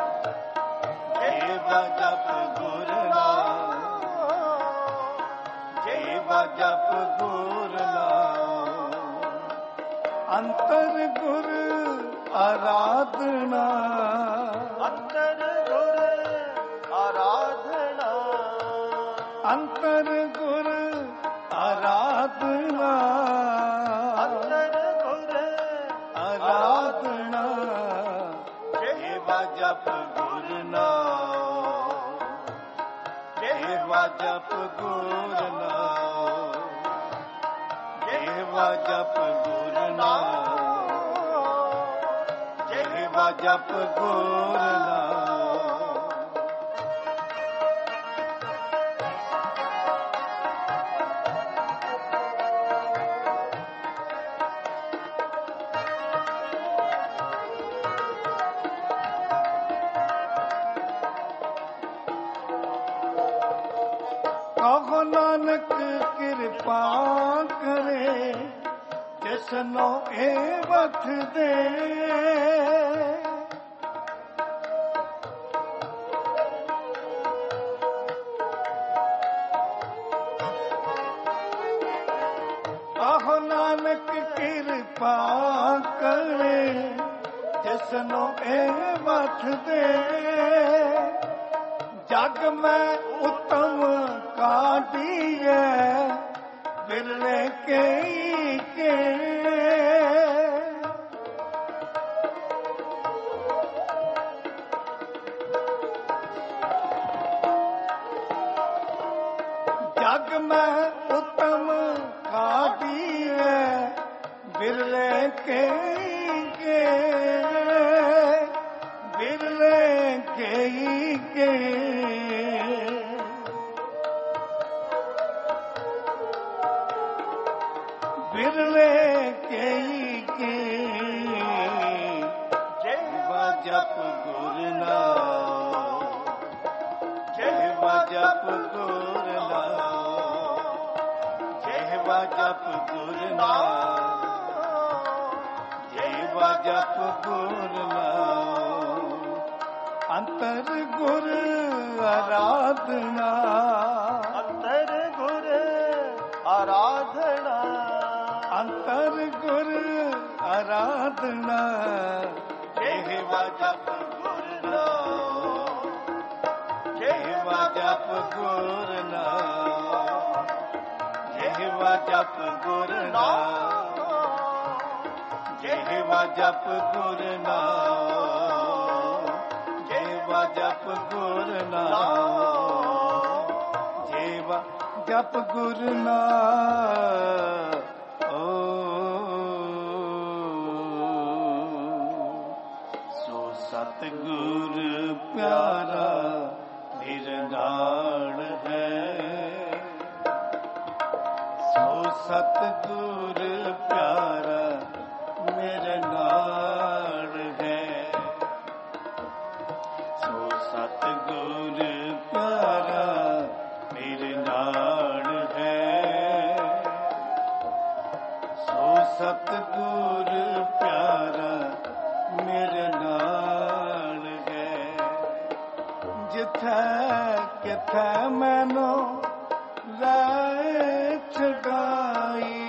ਜੀਵਾ ਜਪ ਗੁਰ ਨਾਮ, ਜੀਵਾ ਜਪ ਗੁਰ ਨਾਮ। ਅੰਤਰ ਗੁਰ ਆਰਾਧਨਾ, ਅੰਤਰ ਗੁਰ ਆਰਾਧਨਾ, ਅੰਤਰ ਗੁਰ ਆਰਾਧਨਾ, ਅੰਤਰ ਗੁਰ ਆਰਾਧਨਾ। ਜੀਵਾ ਜਪ ਗੁਰ ਨਾਮ, ਜੀਵਾ ਜਪ ਗੁਰ ਨਾਮ, ਜੀਵਾ ਜਪ ਗੁਰ ਨਾਮ, ਜੀਵਾ ਜਪ ਗੁਰ ਨਾਮ। ਕਹੋ ਨਾਨਕ ਕਿਰਪਾ ਕਰੇ, ਜਿਸਨੋ ਇਹ ਵਖ ਦੇ। ਕਹੋ ਨਾਨਕ ਕਿਰਪਾ ਕਰੇ, ਜਿਸਨੋ ਇਹ ਵਖ ਦੇ। ਜਗ ਮੈਂ ਉਤਮ ਕਾਢੀਐ, ਬਿਰਲੇ ਕਈ ਕੇ। ਜਗ ਮੈਂ ਉਤਮ ਕਾਢੀਐ, ਬਿਰਲੇ ਕਈ ਕੇ। ਬਿਰਲੇ ਕਈ ਕੇ। ਬਿਰਲੇ ਕਈ ਕੇ। ਜੀਵਾ ਜਪ ਗੁਰ ਨਾਮ, ਜੀਵਾ ਜਪ ਗੁਰ ਨਾਮ, ਜੀਵਾ ਜਪ ਗੁਰ ਨਾਮ, ਜੀਵਾ ਜਪ ਗੁਰ ਨਾਮ। ਅੰਤਰ ਗੁਰ ਆਰਾਧਨਾ, ਅੰਤਰ ਗੁਰ ਆਰਾਧਨਾ, ਅੰਤਰ ਗੁਰ ਆਰਾਧਨਾ। ਜੀਵਾ ਜਪ ਗੁਰ ਨਾਮ, ਜੀਵਾ ਜਪ ਗੁਰ ਨਾਮ, ਜੀਵਾ ਜਪ ਗੁਰ ਨਾਮ, ਜੀਵਾ ਜਪ ਗੁਰ ਨਾਮ, ਜੀਵਾ ਜਪ ਗੁਰ ਨਾਮ, ਜੀਵਾ ਜਪ ਗੁਰ ਨਾਮ। ਸੋ ਸਤਿਗੁਰ ਪਿਆਰਾ ਮੇਰੇ ਨਾਲ ਹੈ, ਸੋ ਸਤਿਗੁਰ ਪਿਆਰਾ ਮੇਰੇ ਨਾਲ ਹੈ, ਸੋ ਸਤਿਗੁਰ ਪਿਆਰਾ ਮੇਰੇ ਨਾਲ ਹੈ, ਸੋ ਸਤਿਗੁਰ ਪਿਆਰਾ ਮੇਰੇ ਨਾਲ ਹੈ। ਜਿੱਥੇ ਕਿਥੇ ਮੈਨੂੰ ਲੈ ਛਡਾਈ,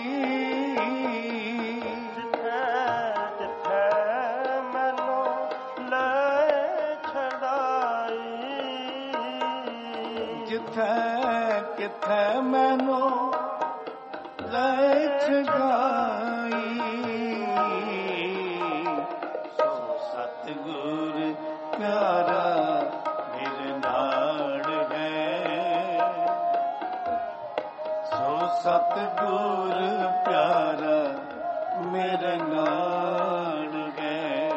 ਜਿੱਥੇ ਜਿੱਥੇ ਮੈਨੂੰ ਲੈ ਛਡਾਈ, ਜਿੱਥੇ ਕਿਥੇ ਮੈਨੂੰ ਲੈ ਛਡਾਈ, ਸੋ ਸਤਿਗੁਰ ਪਿਆਰਾ ਮੇਰੇ ਨਾਲ ਹੈ, ਸੋ ਸਤਿਗੁਰ ਪਿਆਰਾ ਮੇਰੇ ਨਾਲ ਹੈ।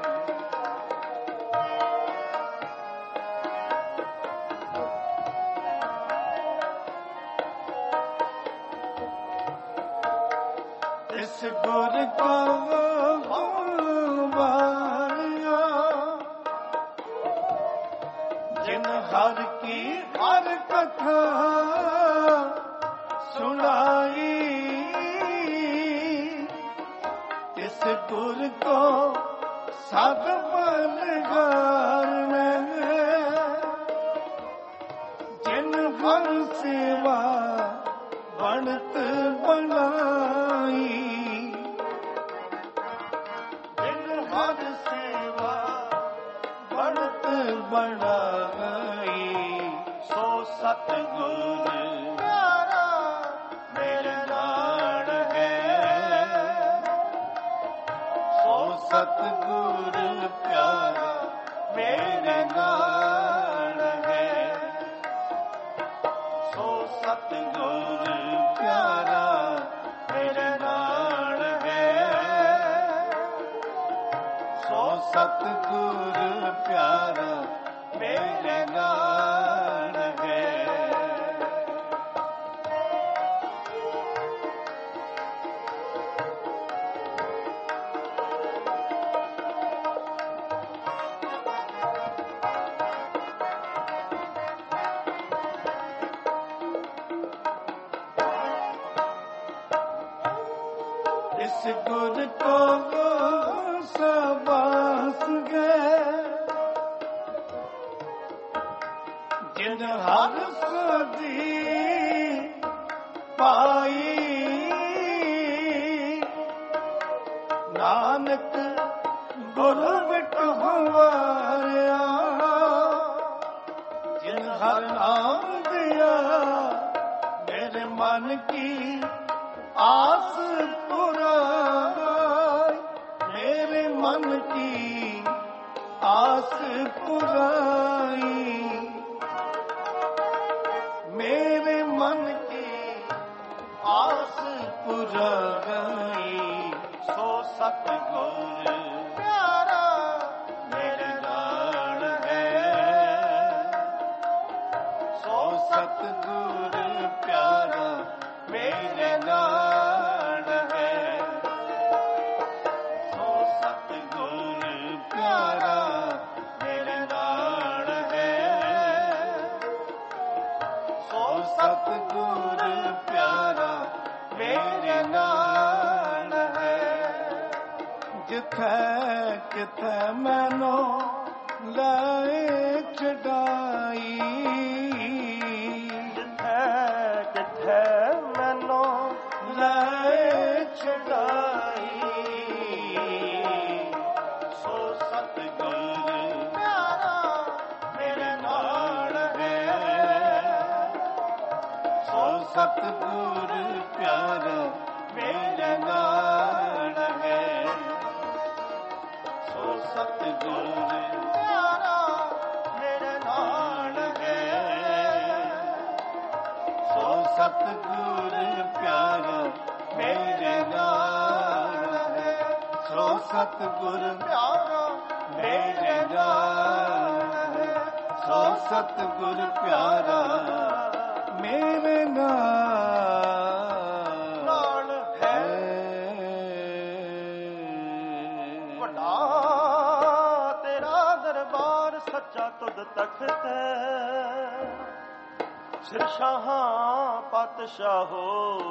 ਇਸ ਗੁਰ ਕਾ ਵਾਰਿਆ, ਜਿਨ ਹਰ ਕੀ ਹਰ ਕਥਾ ਸੁਣਾਈ, ਇਸ ਗੁਰ ਕੋ ਸਭ ਬਲਗਾਰ ਨੇ, ਜਿਨ ਹਰ ਸੇਵਾ ਬਣਤ ਬਣਾਈ, ਜਿਨ ਹਰ ਸੇਵਾ ਬਣਤ ਬਣਾਈ, ਸੋ ਸਤਿਗੁਰ ਪਿਆਰਾ ਮੇਰੇ ਨਾਲ ਹੈ, ਸੋ ਸਤਿਗੁਰ ਪਿਆਰਾ ਮੇਰੇ ਨਾਲ ਹੈ, ਸੋ ਸਤਿਗੁਰ ਪਿਆਰਾ ਮੇਰੇ ਨਾਲ ਹੈ, ਸੋ ਸਤਿਗੁਰ ਪਿਆਰਾ ਮੇਰੇ ਨਾਲ ਹੈ। ਇਸ ਗੁਰ ਕੋ ਸਬਾਸ ਗਏ, ਜਿਨ ਹਰ ਸਦੀ ਪਾਈ, ਨਾਨਕ ਗੁਰ ਵਿਟਹੁਆਰਿਆ, ਜਿਨ ਹਰ ਨਾਮ ਦਿਆ ਮੇਰੇ ਮਨ ਕੀ ਆਸ ਪੁਰਾਈ, ਮੇਰੇ ਮਨ ਕੀ ਆਸ ਪੁਰਾਈ, ਮੇਰੇ ਮਨ ਕੀ ਆਸ ਪੁਰਾਈ, ਸੋ ਸਤਿਗੁਰ ਪਿਆਰਾ ਮੇਰੇ ਨਾਲ ਹੈ, ਸੋ ਸਤਿਗੁਰ ਪਿਆਰਾ ਮੇਰੇ ਨਾਲ ਹੈ, ਸੋ ਸਤਿਗੁਰ ਪਿਆਰਾ ਮੇਰੇ ਨਾਲ ਹੈ, ਸੋ ਸਤਿਗੁਰ ਪਿਆਰਾ ਮੇਰੇ ਨਾਲ ਹੈ। ਜਿੱਥੇ ਕਿਥੇ ਮੈਨੂੰ ਲੈ ਛਡਾਈ, ਜਿੱਥੇ ਜਿੱਥੇ ਮੈਨੂੰ ਲੈ ਛਡਾਈ, ਸੋ ਸਤਿਗੁਰ ਪਿਆਰਾ ਮੇਰੇ ਨਾਲ ਹੈ, ਸੋ ਸਤਿਗੁਰ ਪਿਆਰਾ ਮੇਰੇ ਨਾਲ ਹੈ, ਸੋ ਸਤਿਗੁਰ ਪਿਆਰਾ ਮੇਰੇ ਨਾਲ ਹੈ, ਸੋ ਸਤਿਗੁਰ ਪਿਆਰਾ ਮੇਰੇ ਨਾਲ ਹੈ। ਸੋ ਸਤਿਗੁਰ ਪਿਆਰਾ ਮੇਰੇ ਨਾਲ ਹੈ। ਸੋ ਸਤਿਗੁਰ ਪਿਆਰਾ ਮੇਰੇ ਨਾਲ ਨਾਲ ਹੈ। ਵੱਡਾ ਤੇਰਾ ਦਰਬਾਰ ਸੱਚਾ ਤੁਧ ਤਖਤ ਸਿਰਸ਼ਾਹਾਂ ਪਾਤਸ਼ਾਹੋ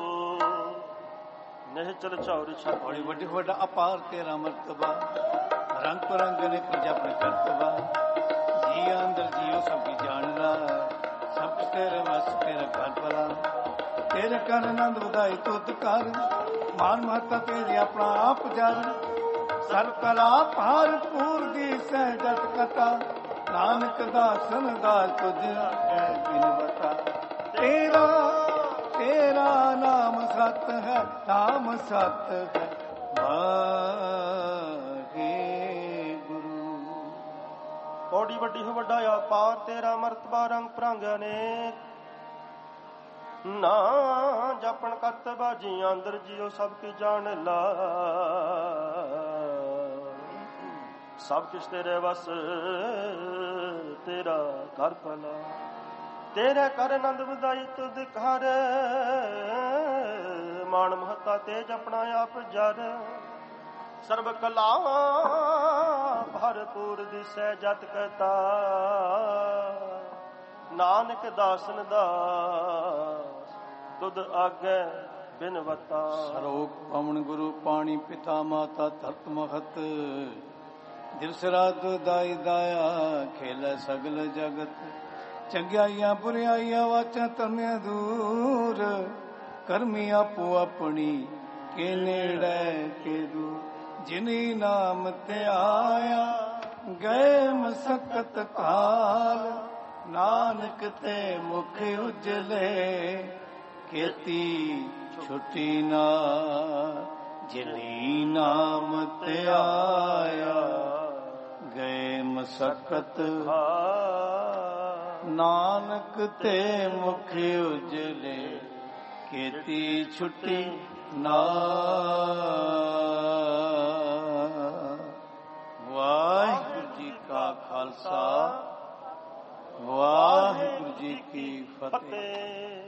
ਨਿਹਚਲ ਚੌਰ ਛਾਤੀ। ਬੜੀ ਵੱਡੀ ਵੱਡਾ ਅਪਾਰ ਤੇਰਾ ਮਰਤਬਾ ਰੰਗ ਰੰਗ ਨੇ ਕੁਝ ਆਪਣੇ ਕਰਤਬਾ ਜੀ ਅੰਦਰ ਜੀਓ ਸਭ ਕੀ ਜਾਣਦਾ ਸਭ ਕੁਛ ਤੇਰੇ ਵਸ ਤੇਰਾ ਘਰ ਭਲਾ ਤੇਰੇ ਕਰ ਆਨੰਦ ਵਧਾਈ ਤੁਧ ਕਰ ਮਾਨ ਮਹਤਾ ਤੇਰੇ ਆਪਣਾ ਆਪ ਜਰ ਸਰਬ ਕਲਾ ਭਰਪੂਰ ਦੀ ਸਹਿਜਤ ਕਥਾ ਨਾਨਕ ਦਾਸਨ ਦਾ ਤੁਝ ਆਗੇ ਬਿਨ ਬਤਾ ਤੇਰਾ ਤੇਰਾ ਨਾਮ ਸਤ ਹੈ ਨਾਮ ਸਤ ਹੈ ਵਾਹਿਗੁਰੂ। ਬੋੜੀ ਵੱਡੀ ਹੋ ਵੱਡਾ ਅਪਾਰ ਤੇਰਾ ਮਰਤਬਾ ਰੰਗ ਭਰੰਗ ਅਨੇਕ ਨਾ ਜਪਣ ਕਰਤਬਾ ਜੀ ਅੰਦਰ ਜੀਓ ਸਭ ਕੀ ਜਾਣ ਲਾ ਸਭ ਕੁਛ ਤੇਰੇ ਵਸ ਤੇਰਾ ਘਰ ਭਲਾ ਤੇਰੇ ਕਰ ਆਨੰਦ ਵਧਾਈ ਤੁਧ ਘਰ ਮਾਣ ਮਹਤਾ ਤੇਜ ਆਪਣਾ ਆਪ ਜਰ ਸਰਬ ਕਲਾ ਭਰਪੂਰ ਦਿਸੈ ਜਤ ਕਤਾ ਨਾਨਕ ਦਾਸਨ ਦਾਸ ਤੁਧ ਆਗੇ ਬਿਨਵਤਾ। ਸਰੋਕ ਪਵਨ ਗੁਰੂ ਪਾਣੀ ਪਿਤਾ ਮਾਤਾ ਧਰਤ ਮਹਤ ਦਿਵਸ ਰਾਤ ਦਾਈ ਦਾਇਆ ਖੇਲੇ ਸਗਲ ਜਗਤ ਚੰਗਿਆਈਆਂ ਬੁਰਿਆਈਆਂ ਵਾਚਾਂ ਤਰਮਿਆਂ ਦੂਰ ਕਰਮੀ ਆਪੋ ਆਪਣੀ ਕੇ ਨੇੜੇ ਕੇ ਦੂਰ ਜਿਨੀ ਨਾਮ ਤੇ ਆਇਆ ਗਏ ਮਸਕਤ ਕਾਲ ਨਾਨਕ ਤੇ ਮੁਖ ਉਜਲੇ ਕੀਤੀ ਛੁੱਟੀ ਨਾ ਜਿਨੀ ਨਾਮ ਤੇ ਆਇਆ ਗਏ ਮਸਕਤ ਨਾਨਕ ਤੇ ਮੁਖ ਉਜਲੇ ਕੀਤੀ ਛੁੱਟੀ ਨਾ। ਵਾਹਿਗੁਰੂ ਜੀ ਕਾ ਖਾਲਸਾ ਵਾਹਿਗੁਰੂ ਜੀ ਕੀ ਫਤਿਹ।